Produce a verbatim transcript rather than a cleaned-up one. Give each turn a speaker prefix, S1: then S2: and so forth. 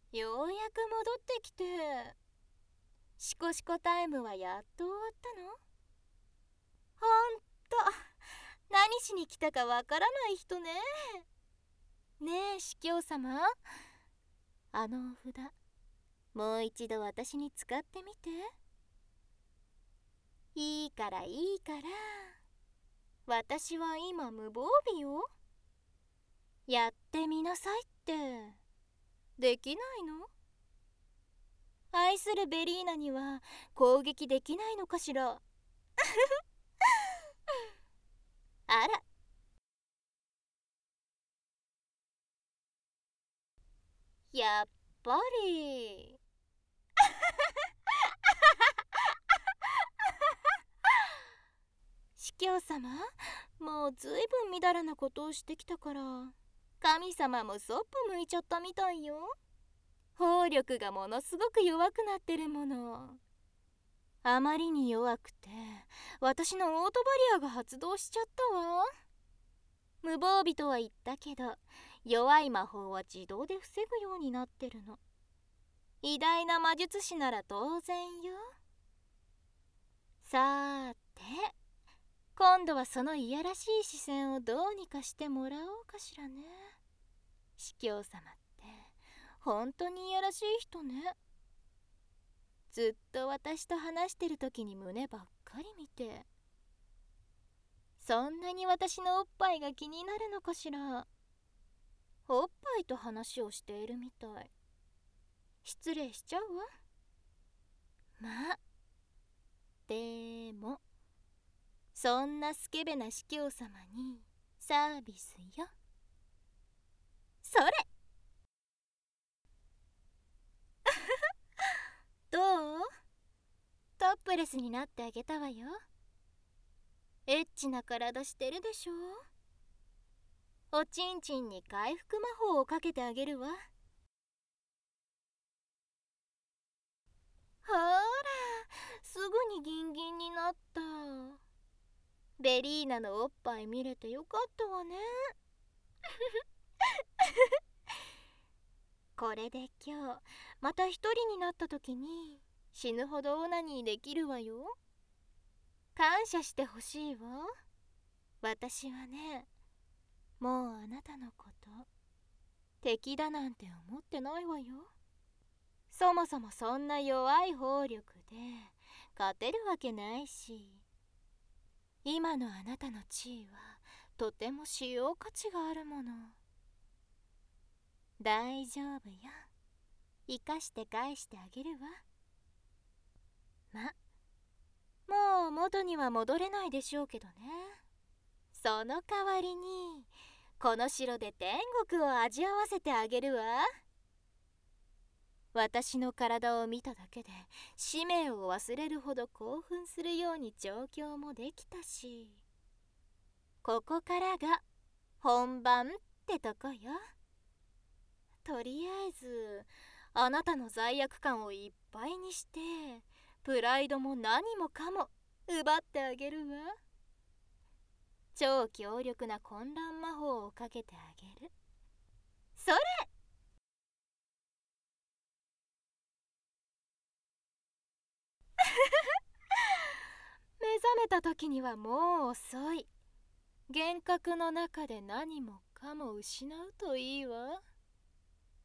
S1: ようやく戻ってきて。シコシコタイムはやっと終わったの？ほんと、何しに来たかわからない人ね。ねえ、司教様、あのお札、もう一度私に使ってみて。いいからいいから。私は今無防備よ。やってみなさいって。できないの？愛するベリーナには攻撃できないのかしら。あら、やっぱり。司教様、もうずいぶんみだらなことをしてきたから、神様もそっぽ向いちゃったみたいよ。砲力がものすごく弱くなってるもの。あまりに弱くて、私のオートバリアが発動しちゃったわ。無防備とは言ったけど、弱い魔法は自動で防ぐようになってるの。偉大な魔術師なら当然よ。さーて、今度はそのいやらしい視線をどうにかしてもらおうかしらね。司教様って本当にいやらしい人ね。ずっと私と話してる時に胸ばっかり見て、そんなに私のおっぱいが気になるのかしら。おっぱいと話をしているみたい。失礼しちゃうわ。まあでも、そんなスケベな司教様にサービスよ。それどう？トップレスになってあげたわよ。エッチな体してるでしょ。おちんちんに回復魔法をかけてあげるわ。ほら、すぐにギンギンになった。ベリーナのおっぱい見れてよかったわね。これで今日また一人になった時に死ぬほどオナニーできるわよ。感謝してほしいわ。私はね、もうあなたのこと敵だなんて思ってないわよ。そもそもそんな弱い砲力で勝てるわけないし、今のあなたの地位はとても使用価値があるもの。大丈夫よ。生かして返してあげるわ。ま、もう元には戻れないでしょうけどね。その代わりにこの城で天国を味わわせてあげるわ。私の体を見ただけで使命を忘れるほど興奮するように調教もできたし、ここからが本番ってとこよ。とりあえずあなたの罪悪感をいっぱいにして、プライドも何もかも奪ってあげるわ。超強力な混乱魔法をかけてあげる。それ目覚めた時にはもう遅い。幻覚の中で何もかも失うといいわ。